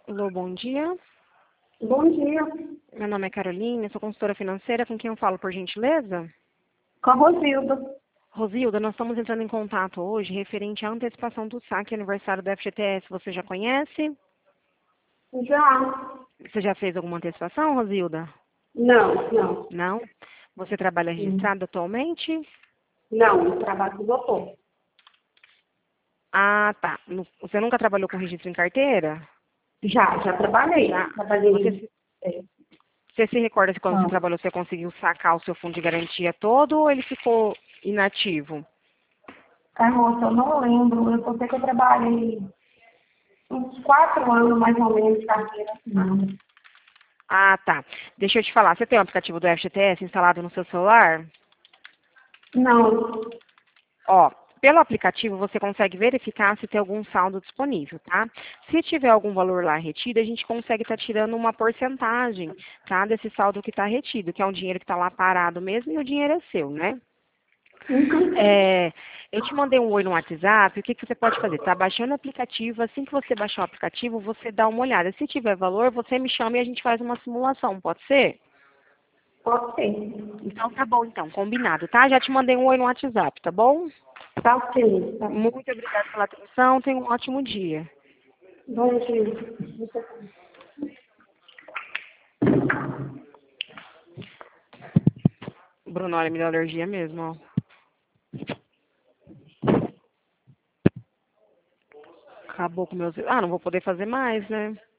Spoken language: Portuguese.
Alô, bom dia. Bom dia. Meu nome é Carolina, sou consultora financeira. Com quem eu falo, por gentileza? Com a Rosilda. Rosilda, nós estamos entrando em contato hoje referente à antecipação do saque aniversário do FGTS. Você já conhece? Já? Você já fez alguma antecipação, Rosilda? Não, não. Não? Você trabalha Hum. registrado atualmente? Não, eu trabalho com o doutor. Ah, tá. Você nunca trabalhou com registro em carteira? Já trabalhei. Já. Você, Trabalhei. se- É, você se recorda se quando você não. trabalhou você conseguiu sacar o seu fundo de garantia todo ou ele ficou inativo? Ai, moça, eu não lembro. Eu só sei que eu trabalhei uns 4 anos, mais ou menos, de carteira assinada. Ah, tá. Deixa eu te falar, você tem o aplicativo do FGTS instalado no seu celular? Não. Ó, pelo aplicativo você consegue verificar se tem algum saldo disponível, tá? Se tiver algum valor lá retido, a gente consegue estar tirando uma porcentagem, tá? Desse saldo que está retido, que é um dinheiro que está lá parado mesmo e o dinheiro é seu, né? Nunca. É, eu te mandei um oi no WhatsApp, o que, que você pode fazer? Tá baixando o aplicativo, assim que você baixar o aplicativo, você dá uma olhada. Se tiver valor, você me chama e a gente faz uma simulação, pode ser? Ok. Então tá bom, então, combinado, tá? Já te mandei um oi no WhatsApp, tá bom? Tá ok. Tá. Muito obrigada pela atenção, tenha um ótimo dia. Bom dia. Bruno, olha, me deu alergia mesmo, ó. Acabou com meus... Ah, não vou poder fazer mais, né?